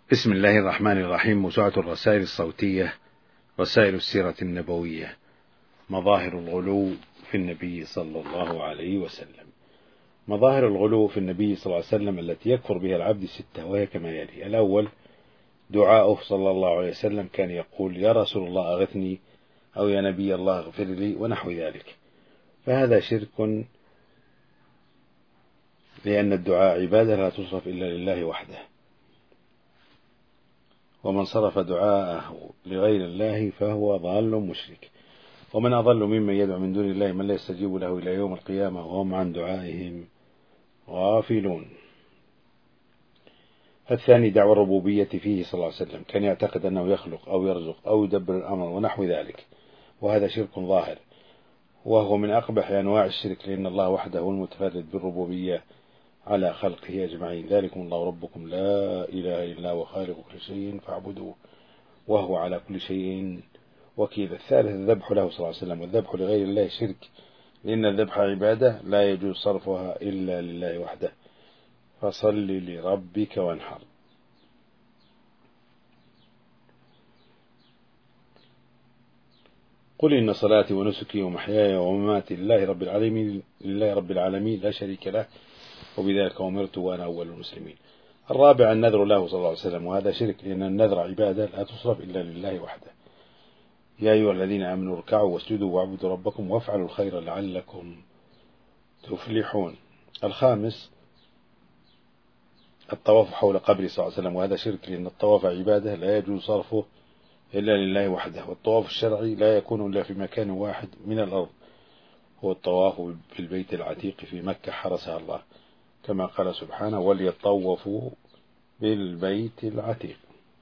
بسم الله الرحمن الرحيم. موسوعة الرسائل الصوتية، رسائل السيرة النبوية، مظاهر الغلو في النبي صلى الله عليه وسلم. مظاهر الغلو في النبي صلى الله عليه وسلم التي يكفر بها العبد ستة، وهي كما يلي: الأول دعاؤه صلى الله عليه وسلم، كان يقول: يا رسول الله أغثني، أو يا نبي الله اغفر لي، ونحو ذلك. فهذا شرك، لأن الدعاء عبادة لا تصرف إلا لله وحده، ومن صرف دعاءه لغير الله فهو ضال مشرك. ومن أضل ممن يدعو من دون الله من لا يستجيب له إلى يوم القيامة وهم عن دعائهم غافلون. الثاني دعوى الربوبية فيه صلى الله عليه وسلم، كان يعتقد أنه يخلق أو يرزق أو يدبر الأمر ونحو ذلك، وهذا شرك ظاهر، وهو من أقبح أنواع الشرك، لأن الله وحده هو المتفرد بالربوبية على خلقه أجمعين. ذلكم الله ربكم لا إله إلا هو خالق كل شيء فاعبدوه وهو على كل شيء وكيل. الثالث الذبح له صلى الله عليه وسلم، والذبح لغير الله شرك، لأن الذبح عبادة لا يجوز صرفها إلا لله وحده، فصل لربك وانحر. قل إن صلاتي ونسكي ومحياي ومماتي لله رب العالمين لا شريك له، وبذلك أمرت وأنا أول المسلمين. الرابع النذر له صلى الله عليه وسلم، وهذا شرك، لأن النذر عبادة لا تصرف إلا لله وحده. يا أيها الذين آمنوا اركعوا واسجدوا واعبدوا ربكم وافعلوا الخير لعلكم تفلحون. الخامس الطواف حول قبره صلى الله عليه وسلم، وهذا شرك، لأن الطواف عبادة لا يجوز صرفه إلا لله وحده، والطواف الشرعي لا يكون إلا في مكان واحد من الأرض، هو الطواف في البيت العتيق في مكة حرسها الله، كما قال سبحانه: وليطوفوا بالبيت العتيق.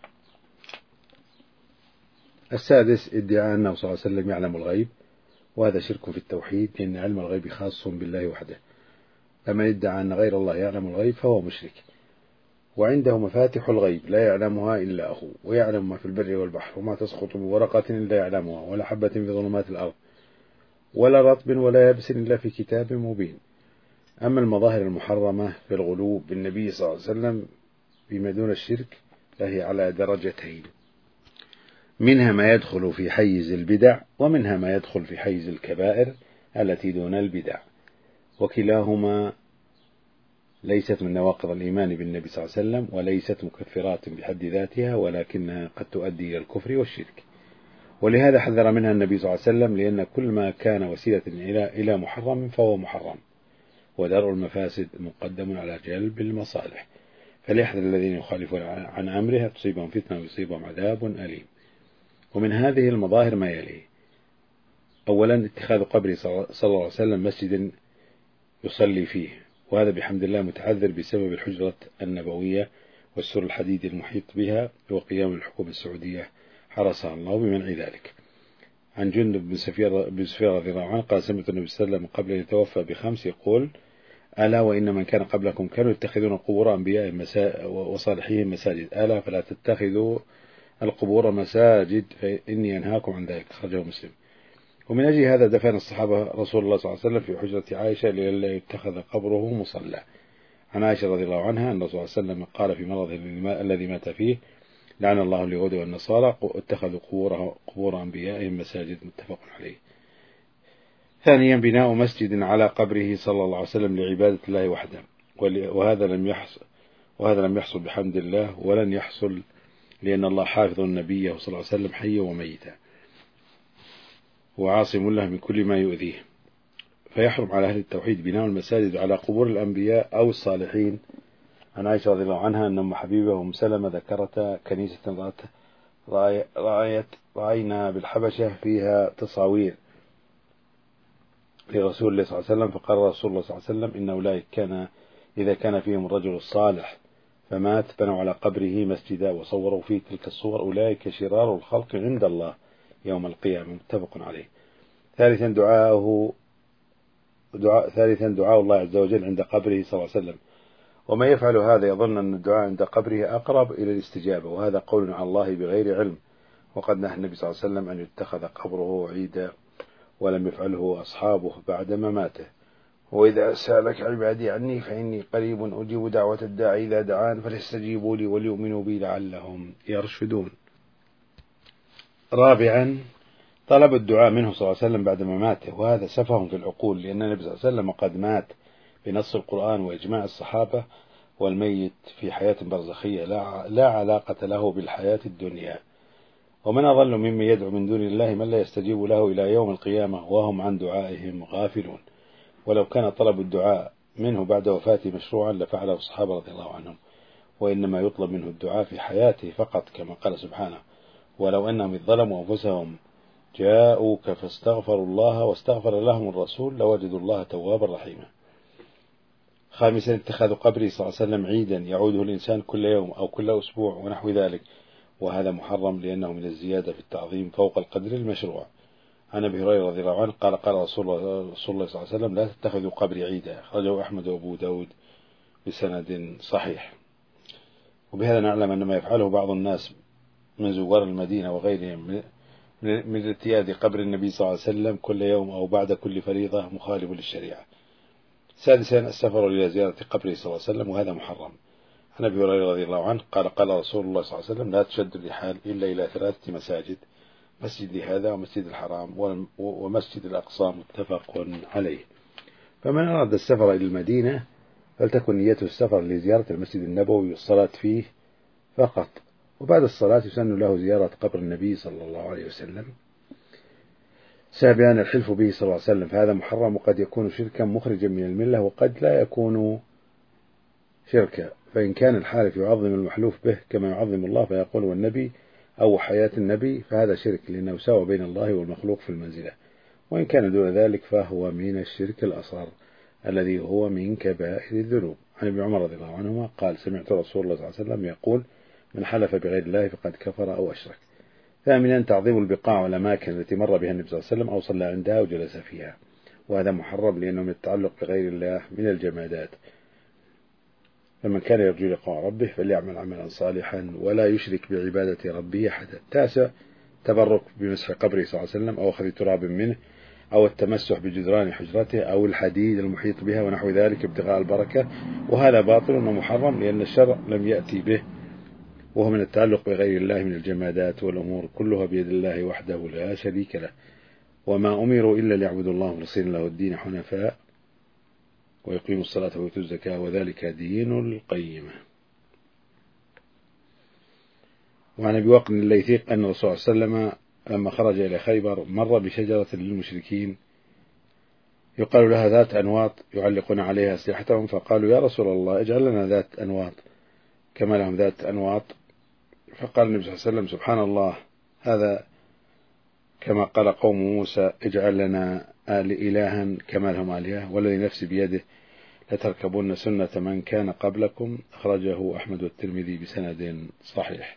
السادس ادعاء أنه صلى الله عليه وسلم يعلم الغيب، وهذا شرك في التوحيد، لأن علم الغيب خاص بالله وحده، فمن ادعى أن غير الله يعلم الغيب فهو مشرك. وعنده مفاتح الغيب لا يعلمها إلا هو، ويعلم ما في البر والبحر، وما تسقط من ورقة إلا يعلمها، ولا حبة في ظلمات الأرض، ولا رطب ولا يابس إلا في كتاب مبين. أما المظاهر المحرمة في الغلو بالنبي صلى الله عليه وسلم بما دون الشرك فهي على درجتين: منها ما يدخل في حيز البدع، ومنها ما يدخل في حيز الكبائر التي دون البدع، وكلاهما ليست من نواقض الإيمان بالنبي صلى الله عليه وسلم، وليست مكفرات بحد ذاتها، ولكنها قد تؤدي إلى الكفر والشرك. ولهذا حذر منها النبي صلى الله عليه وسلم، لأن كل ما كان وسيلة إلى محرم فهو محرم، ودرء المفاسد مقدم على جلب المصالح، فليحذر الذين يخالفون عن أمرها تصيبهم فتنة ويصيبهم عذاب أليم. ومن هذه المظاهر ما يلي: أولا اتخاذ قبر صلى الله عليه وسلم مسجدا يصلي فيه، وهذا بحمد الله متعذر بسبب الحجرة النبوية والسور الحديد المحيط بها، وقيام الحكومة السعودية حرسها الله بمنع ذلك. عن جندب بن سفير رضي الله عنه قال: سمعت النبي صلى الله عليه وسلم قبل أن يتوفى ب5 يقول: ألا وإن من كان قبلكم كانوا يتخذون قبور أنبياء وصالحين مساجد، ألا فلا تتخذوا القبور مساجد فإني أنهاكم عن ذلك. خرجه مسلم. ومن أجل هذا دفن الصحابة رسول الله صلى الله عليه وسلم في حجرة عائشة لئلا يتخذ قبره مصلى. عن عائشة رضي الله عنها أن الرسول صلى الله عليه وسلم قال في مرضه الذي مات فيه: لعن الله اليهود والنصارى اتخذوا قبور أنبيائهم مساجد. متفق عليه. ثانيا بناء مسجد على قبره صلى الله عليه وسلم لعبادة الله وحده، وهذا لم يحصل بحمد الله، ولن يحصل، لأن الله حافظ النبي صلى الله عليه وسلم حيا وميتا، وعاصم له من كل ما يؤذيه، فيحرم على أهل التوحيد بناء المساجد على قبور الأنبياء أو الصالحين. عن عائشة رضي الله عنها أن أم حبيبة وأم سلمة ذكرتا كنيسة رأينا بالحبشة فيها تصاوير لرسول الله صلى الله عليه وسلم، فقال رسول الله صلى الله عليه وسلم: إن أولئك إذا كان فيهم الرجل الصالح فمات بنوا على قبره مسجدا وصوروا فيه تلك الصور، أولئك شرار الخلق عند الله يوم القيامة. متفق عليه. ثالثا دعاء الله عز وجل عند قبره صلى الله عليه وسلم، وما يفعل هذا يظن أن الدعاء عند قبره أقرب إلى الاستجابة، وهذا قول على الله بغير علم، وقد نهى النبي صلى الله عليه وسلم أن يتخذ قبره عيدا، ولم يفعله أصحابه بعد مماته، وإذا سألك عبادي عني فإني قريب أجيب دعوة الداعي إذا دعان فليستجيبوا لي وليؤمنوا بي لعلهم يرشدون. رابعا طلب الدعاء منه صلى الله عليه وسلم بعد مماته، وهذا سفه في العقول، لأن النبي صلى الله عليه وسلم قد مات بنص القرآن وإجماع الصحابة، والميت في حياة برزخية لا علاقة له بالحياة الدنيا. ومن أضل ممن يدعو من دون الله من لا يستجيب له إلى يوم القيامة وهم عن دعائهم غافلون. ولو كان طلب الدعاء منه بعد وفاته مشروعا لفعله الصحابة رضي الله عنهم، وإنما يطلب منه الدعاء في حياته فقط، كما قال سبحانه: ولو أنهم إذ ظلموا أنفسهم جاءوك فاستغفروا الله واستغفر لهم الرسول لوجدوا الله توابا رحيما. خامسا اتخاذ قبره صلى الله عليه وسلم عيدا يعوده الإنسان كل يوم أو كل أسبوع ونحو ذلك، وهذا محرم لأنه من الزيادة في التعظيم فوق القدر المشروع. عن أبي هريرة رضي الله عنه قال: قال رسول الله صلى الله عليه وسلم: لا تتخذوا قبري عيدا، أخرجه أحمد وأبو داود بسند صحيح. وبهذا نعلم أن ما يفعله بعض الناس من زوار المدينة وغيرهم من ارتياد قبر النبي صلى الله عليه وسلم كل يوم أو بعد كل فريضة مخالف للشريعة. سادسا السفر إلى زيارة قبره صلى الله عليه وسلم، وهذا محرم. عن أبي هريرة رضي الله عنه قال: قال رسول الله صلى الله عليه وسلم: لا تشد الرحال إلا إلى 3 مساجد، مسجد هذا ومسجد الحرام ومسجد الأقصى، متفق عليه. فمن أراد السفر إلى المدينة فلتكن نيته السفر لزيارة المسجد النبوي والصلاة فيه فقط، وبعد الصلاة يسن له زيارة قبر النبي صلى الله عليه وسلم. سابعا الحلف به صلى الله عليه وسلم، فهذا محرم، وقد يكون شركا مخرجا من الملة وقد لا يكون شركا. فإن كان الحالف يعظم المحلوف به كما يعظم الله فيقول والنبي أو حياة النبي فهذا شرك، لأنه سوى بين الله والمخلوق في المنزلة. وإن كان دون ذلك فهو من الشرك الأصغر الذي هو من كبائر الذنوب. عن ابن عمر رضي الله عنهما قال: سمعت رسول الله صلى الله عليه وسلم يقول: من حلف بغير الله فقد كفر أو أشرك. ثامنا تعظيم البقاع والأماكن التي مر بها النبي صلى الله عليه وسلم أو صلى عندها وجلس فيها، وهذا محرم لأنه من التعلق بغير الله من الجمادات. فمن كان يرجو لقاء ربه فليعمل عملا صالحا ولا يشرك بعبادة ربه أحدا. 9 تبرك بمسح قبره صلى الله عليه وسلم أو أخذ تراب منه أو التمسح بجدران حجرته أو الحديد المحيط بها ونحو ذلك ابتغاء البركة، وهذا باطل ومحرم لأن الشرع لم يأتي به، وهو من التعلق بغير الله من الجمادات، والأمور كلها بيد الله وحده لا شريك له، وما أمروا إلا ليعبدوا الله مخلصين له الدين حنفاء ويقيموا الصلاة ويؤتوا الزكاة وذلك دين القيمة. وعن أبي وقر الليثي أن الرسول صلى الله عليه وسلم لما خرج إلى خيبر مر بشجرة للمشركين يقال لها ذات أنواط يعلقون عليها أسلحتهم، فقالوا: يا رسول الله اجعل لنا ذات أنواط كما لهم ذات أنواط. فقال النبي صلى الله عليه وسلم: سبحان الله، هذا كما قال قوم موسى: اجعل لنا إلها كما لهم آلهة، والذي نفسي بيده لتركبون سنة من كان قبلكم. أخرجه أحمد والترمذي بسند صحيح.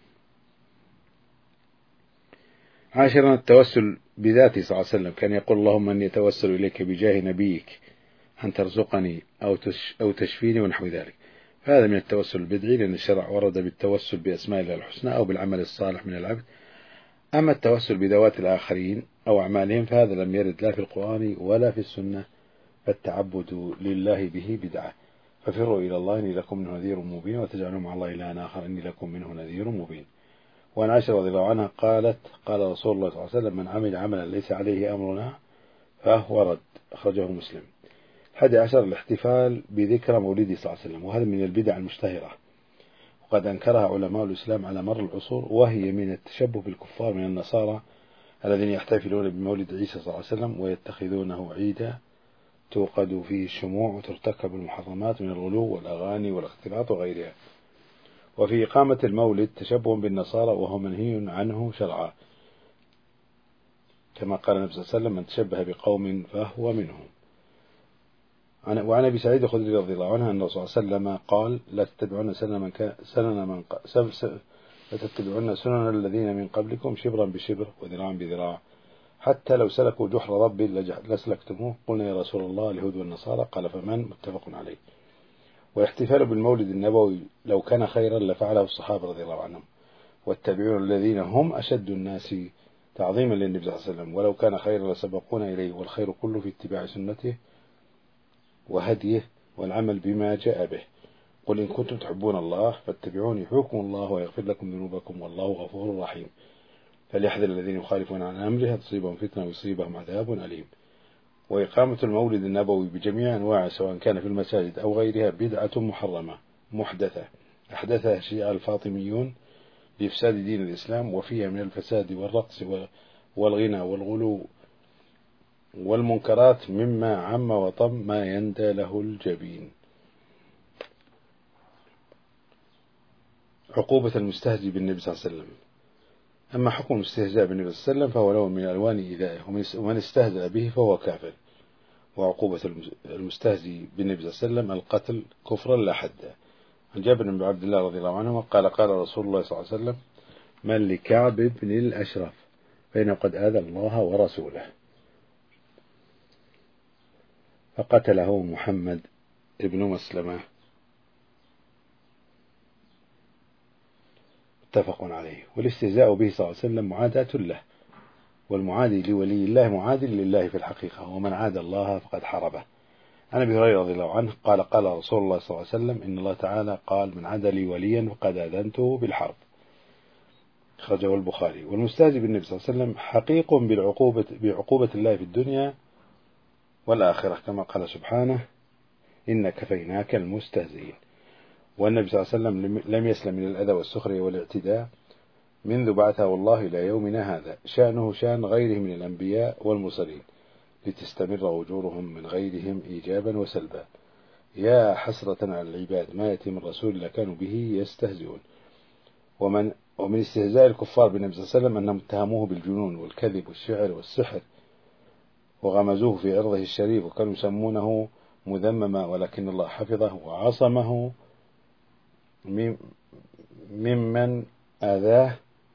10 التوسل بذاته صلى الله عليه وسلم، كان يقول: اللهم أني أتوسل إليك بجاه نبيك أن ترزقني أو تشفيني ونحو ذلك. فهذا من التوسل البدعي، لأن الشرع ورد بالتوسل بأسماء الله الحسنى أو بالعمل الصالح من العبد. أما التوسل بذوات الآخرين أو أعمالهم فهذا لم يرد لا في القرآن ولا في السنة، فالتعبد لله به بدعة. ففروا إلى الله إني لكم منه نذير مبين وتجعلوا مع الله إلها آخر إني لكم منه نذير مبين. وعن عائشة رضي الله عنها قالت: قال رسول الله صلى الله عليه وسلم: من عمل عملا ليس عليه أمرنا فهو رد. أخرجه مسلم. 11 الاحتفال بذكرى مولده صلى الله عليه وسلم، وهذا من البدع المشتهرة، وقد أنكرها علماء الإسلام على مر العصور، وهي من التشبه بالكفار من النصارى الذين يحتفلون بمولد عيسى صلى الله عليه وسلم ويتخذونه عيدا توقد فيه الشموع وترتكب المحرمات من الغلو والأغاني والاختلاط وغيرها. وفي إقامة المولد تشبه بالنصارى وهو منهي عنه شرعا، كما قال النبي صلى الله عليه وسلم: من تشبه بقوم فهو منهم. وعن أبي سعيد الخدري رضي الله عنه أن الرسول صلى الله عليه وسلم قال: لا تتبعون سنن الذين من قبلكم شبرا بشبر وذراعا بذراع حتى لو سلكوا جحر رب لسلكتموه. قلنا: يا رسول الله اليهود والنصارى؟ قال: فمن؟ متفق عليه. والاحتفال بالمولد النبوي لو كان خيرا لفعله الصحابة رضي الله عنهم والتابعون الذين هم أشد الناس تعظيما للنبي صلى الله عليه وسلم، ولو كان خيرا لسبقونا إليه، والخير كله في اتباع سنته وهديه والعمل بما جاء به. قل إن كنتم تحبون الله فاتبعوني يحببكم الله ويغفر لكم ذنوبكم والله غفور رحيم. فليحذر الذين يخالفون عن أمره تصيبهم فتنة ويصيبهم عذاب أليم. وإقامة المولد النبوي بجميع أنواعه سواء كان في المساجد أو غيرها بدعة محرمة محدثة أحدثها الشيعة الفاطميون لإفساد دين الإسلام، وفيها من الفساد والرقص والغنى والغلو والمنكرات مما عم وطم ما يندى له الجبين. عقوبة المستهزئ بالنبي صلى الله عليه وسلم. أما حكم الاستهزاء بالنبي صلى الله عليه وسلم فهو لون من ألوان إيذائه، ومن استهزأ به فهو كافر. وعقوبة المستهزئ بالنبي صلى الله عليه وسلم القتل كفرا لا حد. عن جابر بن عبد الله رضي الله عنه قال قال رسول الله صلى الله عليه وسلم: من لكعب بن الأشرف فإنه قد آذى الله ورسوله. فقتله محمد ابن مسلمة. متفق عليه. والاستهزاء به صلى الله عليه وسلم معاداة له، والمعادي لولي الله معادي لله في الحقيقة، ومن عاد الله فقد حاربه. عن أبي هريرة رضي الله عنه قال قال رسول الله صلى الله عليه وسلم: إن الله تعالى قال: من عاد لي وليا فقد آذنته بالحرب. أخرجه البخاري. والمستهزئ بالنبي صلى الله عليه وسلم حقيق بعقوبة الله في الدنيا والآخرة، كما قال سبحانه: إن كفيناك المستهزئين. والنبي صلى الله عليه وسلم لم يسلم من الأذى والسخرية والاعتداء منذ بعثه الله إلى يومنا هذا، شأنه شأن غيره من الأنبياء والمرسلين، لتستمر أجورهم من غيرهم إيجابا وسلبا. يا حسرة على العباد ما يأتي من رسول إلا كانوا به يستهزئون. ومن استهزاء الكفار بالنبي صلى الله عليه وسلم أنهم اتهموه بالجنون والكذب والشعر والسحر، وغمزوه في عرضه الشريف، وكانوا يسمونه مذمما، ولكن الله حفظه وعصمه ممن آذاه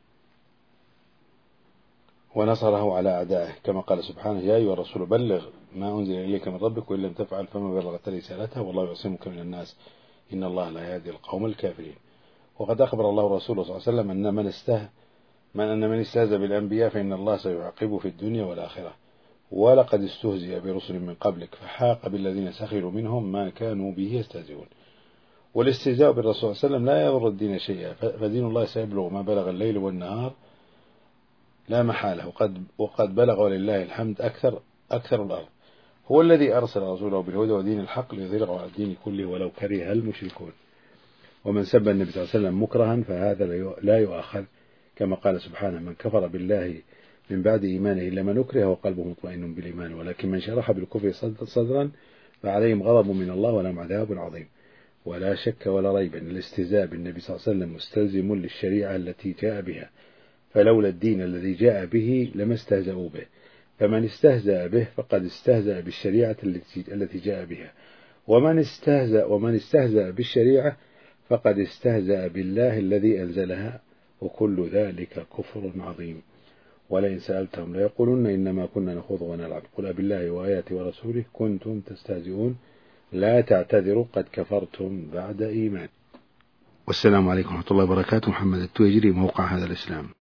ونصره على أعدائه، كما قال سبحانه: يا أيها الرسول بلغ ما أنزل إليك من ربك وإن لم تفعل فما بلغت رسالته والله يعصمك من الناس إن الله لا يهدي القوم الكافرين. وقد أخبر الله رسوله صلى الله عليه وسلم أن من استهزأ بالأنبياء فإن الله سيعاقبه في الدنيا والآخرة. ولقد استهزئ برسل من قبلك فحاق بالذين سخروا منهم ما كانوا به يستهزئون. والاستهزاء بالرسول صلى الله عليه وسلم لا يضر الدين شيئا، فدين الله سيبلغ ما بلغ الليل والنهار لا محالة، وقد بلغ ولله الحمد أكثر الأرض. هو الذي أرسل رسوله بالهدى ودين الحق ليظهره على الدين كله ولو كره المشركون. ومن سب النبي صلى الله عليه وسلم مكرها فهذا لا يؤاخذ، كما قال سبحانه: من كفر بالله من بعد إيمانه إلا من أكره وقلبه مطمئن بالإيمان، ولكن من شرح بالكفر صدرا فعليهم غضب من الله ولهم عذاب عظيم. ولا شك ولا ريب أن الاستهزاء بالنبي صلى الله عليه وسلم مستلزم للشريعة التي جاء بها، فلولا الدين الذي جاء به لما استهزأوا به. فمن استهزأ به فقد استهزأ بالشريعة التي جاء بها، ومن استهزأ بالشريعة فقد استهزأ بالله الذي أنزلها، وكل ذلك كفر عظيم. ولئن سألتهم ليقولن إنما كنا نخوض ونلعب قل أبالله وآياته ورسوله كنتم تستهزئون لا تعتذروا قد كفرتم بعد إيمان. والسلام عليكم ورحمة الله وبركاته. محمد التويجري، موقع هذا الإسلام.